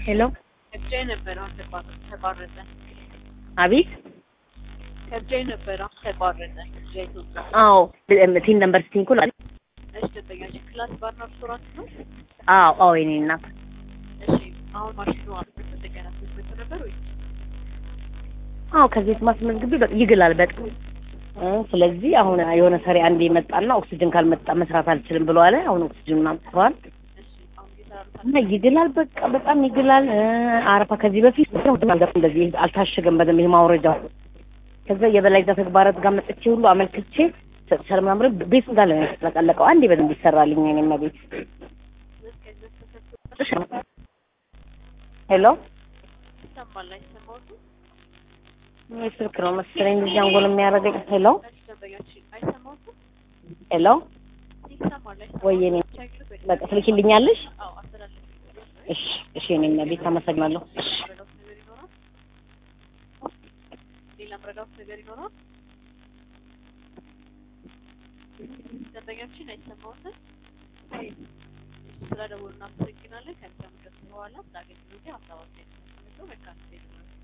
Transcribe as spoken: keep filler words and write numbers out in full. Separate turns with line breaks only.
ሄሎ
ከብቻዬ ነበር አሁን ተቋረጠ።
አቤት
ከብቻዬ ነበር አሁን ተቋረጠ። ኢትዮጵያ
አዎ ቲን ነምበር ስቲን ኩል
እሺ ተጠያቂ ክላስ ባር ነው ሬስቶራንት ነው።
አዎ አዎ የኔ እናት
እሺ አሁን ማሽኑ አጥቶ ተገና ተሰጥቶ ነበር ወይ?
አዎ ከዚህ ማስመዝግቢ ይግላል በጣም ስለዚህ አሁን የሆነ ሰሪ አንዴ መጣና ኦክሲጅን ካልመጣ መስራት አልችልም ብሎ አለ። አሁን ኦክሲጅን አምጥቷል እና ይግላል በቃ በጣም ይግላል። አረፋ ከዚህ በፊት ነው እንደዚህ አልታሸገም በደንብ ይሄ ማውረጃው። ከዛ የበላይ ተግባራት ጋር መጥቼ ሁሉ አመልክቼ ሰላም ምረ ቤት እንዳለ ነው ተቀለቀው አንዴ በደንብ ይሰራልኝ እኔ ማለት ሄሎ
ይሰማል አይሰማውም?
ስልክ ነው መሰለኝ እዚህ አንጎል የሚያደርገኝ። ሄሎ ሄሎ ወይኔ በቃ ትልኪልኛለሽ? እሺ እሺ እኔና ቤት አመሰግናለሁ።
ሌላ ምረዳው ነገር ይኖራል? ደንበኛችን አይሰማውም? ስለ ደወሉና አመሰግናለን። ከዛ ምድረስ በኋላ ታገኙት ሀሳባችን ነው።